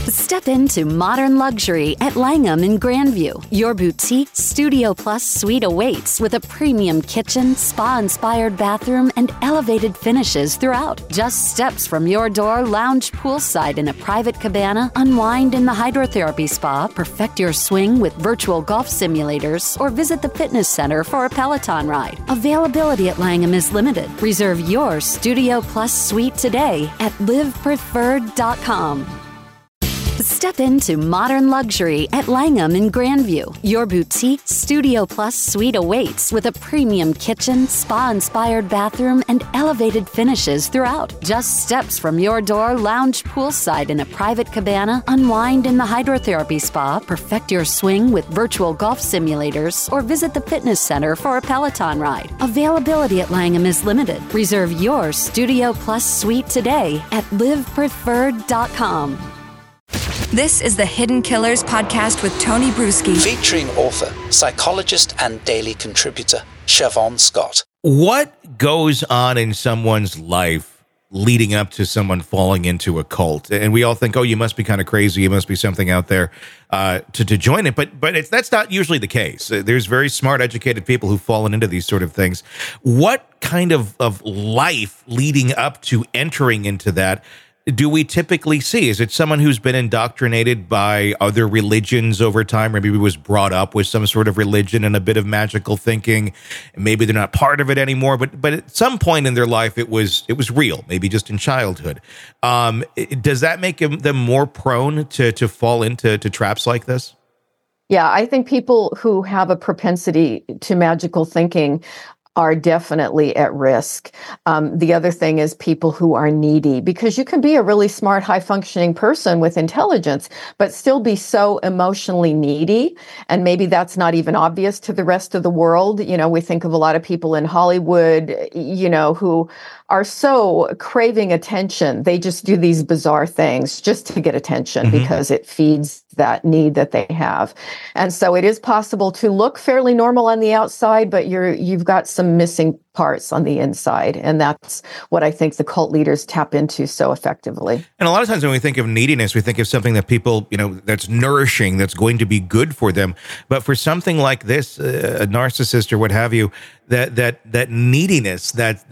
Step into modern luxury at Langham in Grandview. Your boutique Studio Plus suite awaits with a premium kitchen, spa-inspired bathroom, and elevated finishes throughout. Just steps from your door, lounge poolside in a private cabana, unwind in the hydrotherapy spa, perfect your swing with virtual golf simulators, or visit the fitness center for a Peloton ride. Availability at Langham is limited. Reserve your Studio Plus suite today at livepreferred.com. Step into modern luxury at Langham in Grandview. Your boutique Studio Plus suite awaits with a premium kitchen, spa-inspired bathroom, and elevated finishes throughout. Just steps from your door, lounge poolside in a private cabana, unwind in the hydrotherapy spa, perfect your swing with virtual golf simulators, or visit the fitness center for a Peloton ride. Availability at Langham is limited. Reserve your Studio Plus suite today at livepreferred.com. This is the Hidden Killers podcast with Tony Bruschi. Featuring author, psychologist, and daily contributor, Siobhan Scott. What goes on in someone's life leading up to someone falling into a cult? And we all think, oh, you must be kind of crazy. You must be something out there to join it. But that's not usually the case. There's very smart, educated people who've fallen into these sort of things. What kind of life leading up to entering into that do we typically see? Is it someone who's been indoctrinated by other religions over time? Maybe was brought up with some sort of religion and a bit of magical thinking. Maybe they're not part of it anymore, but at some point in their life, it was real, maybe just in childhood. Does that make them more prone to fall into traps like this? Yeah, I think people who have a propensity to magical thinking are definitely at risk. The other thing is people who are needy, because you can be a really smart, high-functioning person with intelligence, but still be so emotionally needy. And maybe that's not even obvious to the rest of the world. You know, we think of a lot of people in Hollywood, you know, who are so craving attention. They just do these bizarre things just to get attention because it feeds that need that they have. And so it is possible to look fairly normal on the outside, but you've got some missing parts on the inside. And that's what I think the cult leaders tap into so effectively. And a lot of times when we think of neediness, we think of something that people, you know, that's nourishing, that's going to be good for them. But for something like this, a narcissist or what have you, that neediness that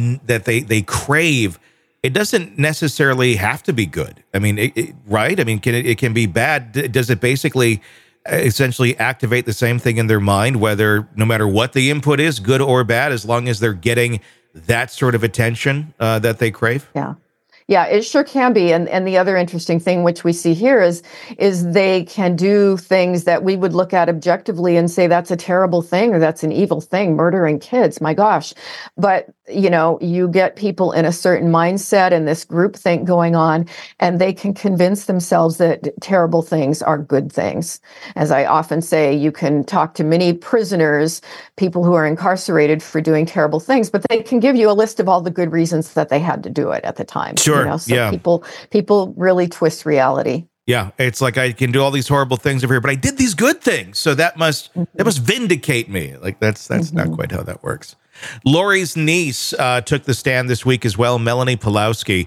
they crave, it doesn't necessarily have to be good. I mean, right? I mean, it can be bad? Does it basically essentially activate the same thing in their mind, whether no matter what the input is, good or bad, as long as they're getting that sort of attention that they crave? Yeah, it sure can be. And the other interesting thing which we see here is they can do things that we would look at objectively and say that's a terrible thing or that's an evil thing, murdering kids, my gosh. But, you know, you get people in a certain mindset and this groupthink going on, and they can convince themselves that terrible things are good things. As I often say, you can talk to many prisoners, people who are incarcerated for doing terrible things, but they can give you a list of all the good reasons that they had to do it at the time. Sure. You know? So people really twist reality. Yeah, it's like I can do all these horrible things over here, but I did these good things, so that must vindicate me. Like that's not quite how that works. Lori's niece took the stand this week as well, Melanie Pawlowski,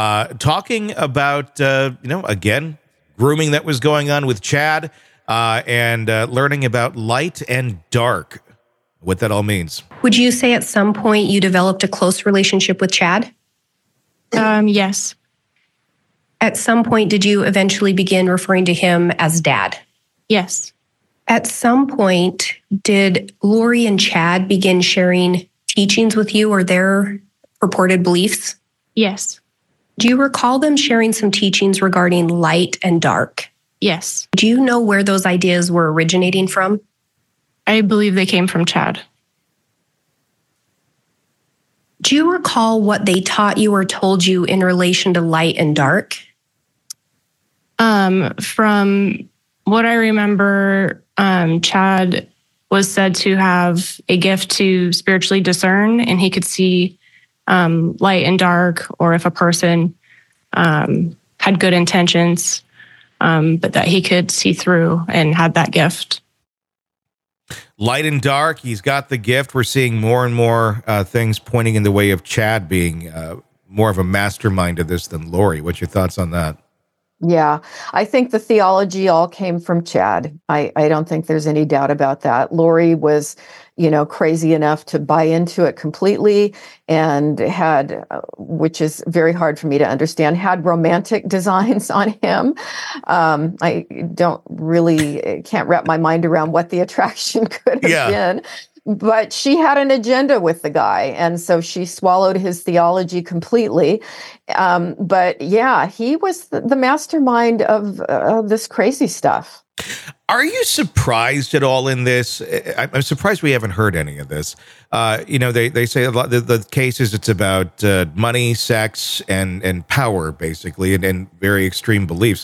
talking about again grooming that was going on with Chad, and learning about light and dark, what that all means. Would you say at some point you developed a close relationship with Chad? Yes. At some point, did you eventually begin referring to him as Dad? Yes. At some point, did Lori and Chad begin sharing teachings with you or their purported beliefs? Yes. Do you recall them sharing some teachings regarding light and dark? Yes. Do you know where those ideas were originating from? I believe they came from Chad. Do you recall what they taught you or told you in relation to light and dark? From what I remember, Chad was said to have a gift to spiritually discern, and he could see light and dark, or if a person had good intentions, but that he could see through and had that gift. Light and dark, he's got the gift. We're seeing more and more things pointing in the way of Chad being more of a mastermind of this than Lori. What's your thoughts on that? Yeah, I think the theology all came from Chad. I don't think there's any doubt about that. Lori was, crazy enough to buy into it completely and had, which is very hard for me to understand, had romantic designs on him. I can't wrap my mind around what the attraction could have been. But she had an agenda with the guy, and so she swallowed his theology completely. But yeah, he was the mastermind of this crazy stuff. Are you surprised at all in this? I'm surprised we haven't heard any of this. They say a lot, the cases, it's about money, sex, and power, basically, and very extreme beliefs.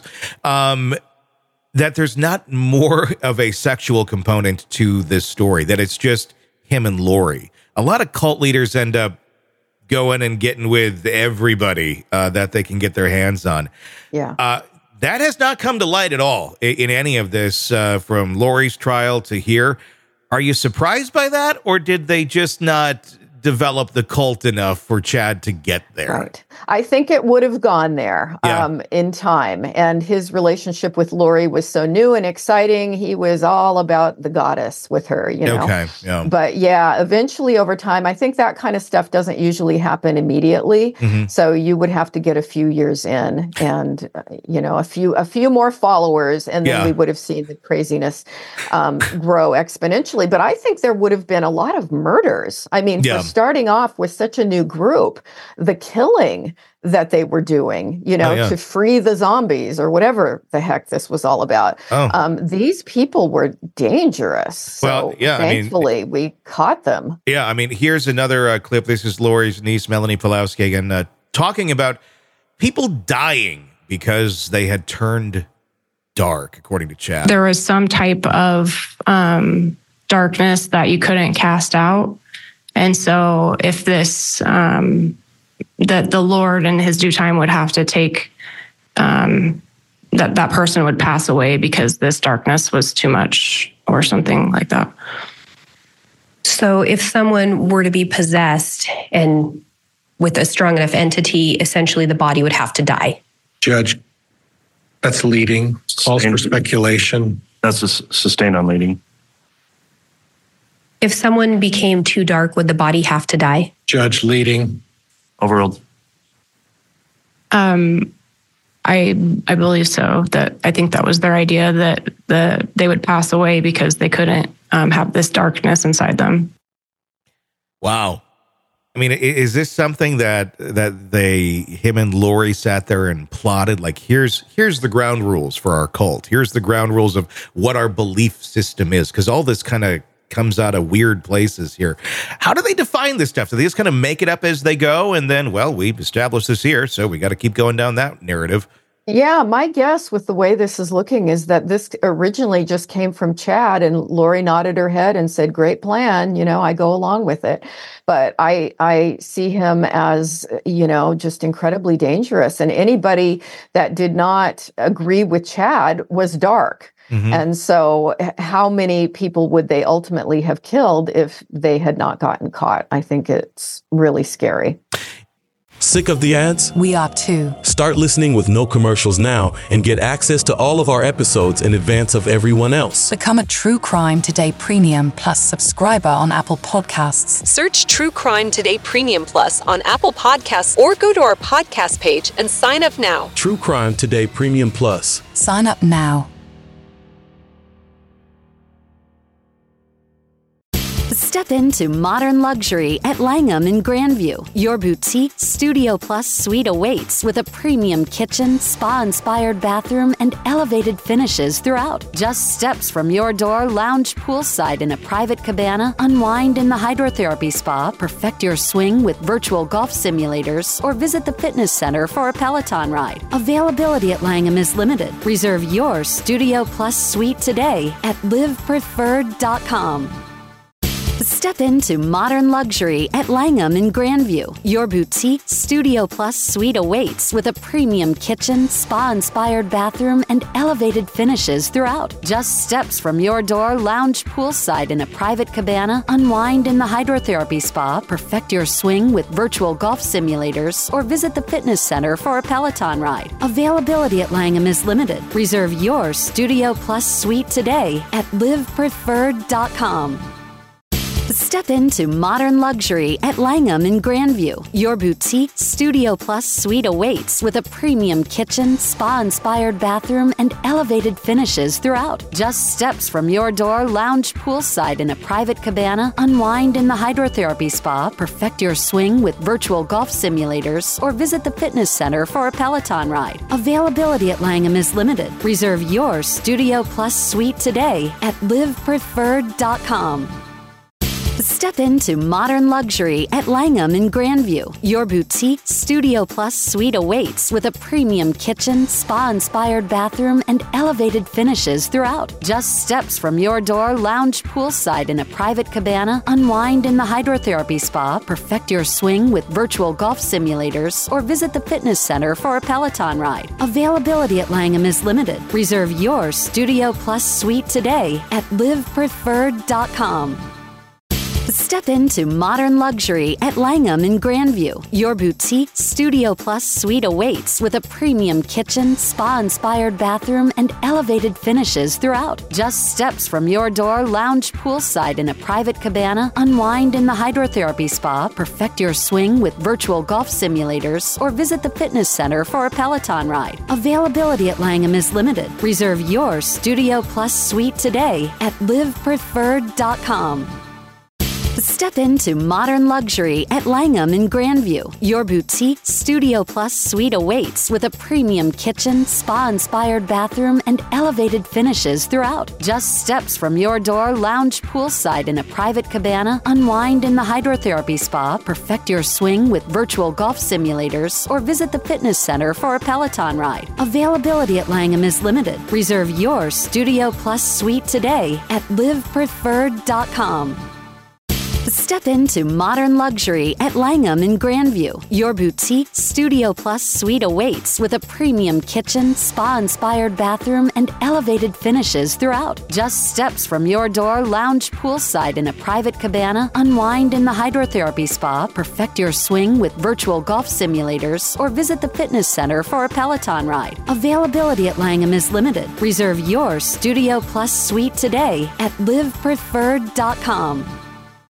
That there's not more of a sexual component to this story, that it's just him and Lori. A lot of cult leaders end up going and getting with everybody that they can get their hands on. Yeah. That has not come to light at all in any of this, from Lori's trial to here. Are you surprised by that, or did they just not develop the cult enough for Chad to get there? Right. I think it would have gone there in time. And his relationship with Lori was so new and exciting. He was all about the goddess with her, Okay. Yeah. But yeah, eventually over time, I think that kind of stuff doesn't usually happen immediately. Mm-hmm. So you would have to get a few years in and, a few more followers, and then we would have seen the craziness grow exponentially. But I think there would have been a lot of murders. I mean, for starting off with such a new group, the killing that they were doing, to free the zombies or whatever the heck this was all about. These people were dangerous. So thankfully, we caught them. Yeah, here's another clip. This is Lori's niece, Melanie Pawlowski, again, talking about people dying because they had turned dark, according to Chad. There was some type of darkness that you couldn't cast out. And so if this, that the Lord in his due time would have to take, that person would pass away because this darkness was too much or something like that. So if someone were to be possessed and with a strong enough entity, essentially the body would have to die. Judge, that's leading. Calls for speculation. That's a sustained on leading. If someone became too dark, would the body have to die? Judge, leading. Overruled. I believe so. I think that was their idea, that they would pass away because they couldn't have this darkness inside them. Wow. Is this something that him and Lori sat there and plotted? Like, here's the ground rules for our cult. Here's the ground rules of what our belief system is. Because all this kind of comes out of weird places here. How do they define this stuff? Do they just kind of make it up as they go? And then, we've established this here, so we got to keep going down that narrative. Yeah, my guess with the way this is looking is that this originally just came from Chad, and Lori nodded her head and said, great plan, I go along with it. But I see him as, just incredibly dangerous. And anybody that did not agree with Chad was dark. Mm-hmm. And so how many people would they ultimately have killed if they had not gotten caught? I think it's really scary. Sick of the ads? We are too. Start listening with no commercials now and get access to all of our episodes in advance of everyone else. Become a True Crime Today Premium Plus subscriber on Apple Podcasts. Search True Crime Today Premium Plus on Apple Podcasts or go to our podcast page and sign up now. True Crime Today Premium Plus. Sign up now. Step into modern luxury at Langham in Grandview. Your boutique Studio Plus suite awaits with a premium kitchen, spa-inspired bathroom, and elevated finishes throughout. Just steps from your door, lounge poolside in a private cabana, unwind in the hydrotherapy spa, perfect your swing with virtual golf simulators, or visit the fitness center for a Peloton ride. Availability at Langham is limited. Reserve your Studio Plus suite today at livepreferred.com. Step into modern luxury at Langham in Grandview. Your boutique Studio Plus suite awaits with a premium kitchen, spa-inspired bathroom, and elevated finishes throughout. Just steps from your door, lounge poolside in a private cabana, unwind in the hydrotherapy spa, perfect your swing with virtual golf simulators, or visit the fitness center for a Peloton ride. Availability at Langham is limited. Reserve your Studio Plus suite today at livepreferred.com. Step into modern luxury at Langham in Grandview. Your boutique Studio Plus suite awaits with a premium kitchen, spa-inspired bathroom, and elevated finishes throughout. Just steps from your door, lounge poolside in a private cabana, unwind in the hydrotherapy spa, perfect your swing with virtual golf simulators, or visit the fitness center for a Peloton ride. Availability at Langham is limited. Reserve your Studio Plus suite today at livepreferred.com. Step into modern luxury at Langham in Grandview. Your boutique Studio Plus suite awaits with a premium kitchen, spa-inspired bathroom, and elevated finishes throughout. Just steps from your door, lounge poolside in a private cabana, unwind in the hydrotherapy spa, perfect your swing with virtual golf simulators, or visit the fitness center for a Peloton ride. Availability at Langham is limited. Reserve your Studio Plus suite today at livepreferred.com. Step into modern luxury at Langham in Grandview. Your boutique Studio Plus suite awaits with a premium kitchen, spa-inspired bathroom, and elevated finishes throughout. Just steps from your door, lounge poolside in a private cabana, unwind in the hydrotherapy spa, perfect your swing with virtual golf simulators, or visit the fitness center for a Peloton ride. Availability at Langham is limited. Reserve your Studio Plus suite today at livepreferred.com. Step into modern luxury at Langham in Grandview. Your boutique Studio Plus suite awaits with a premium kitchen, spa-inspired bathroom, and elevated finishes throughout. Just steps from your door, lounge poolside in a private cabana, unwind in the hydrotherapy spa, perfect your swing with virtual golf simulators, or visit the fitness center for a Peloton ride. Availability at Langham is limited. Reserve your Studio Plus suite today at livepreferred.com. Step into modern luxury at Langham in Grandview. Your boutique Studio Plus suite awaits with a premium kitchen, spa-inspired bathroom, and elevated finishes throughout. Just steps from your door, lounge poolside in a private cabana, unwind in the hydrotherapy spa, perfect your swing with virtual golf simulators, or visit the fitness center for a Peloton ride. Availability at Langham is limited. Reserve your Studio Plus suite today at livepreferred.com.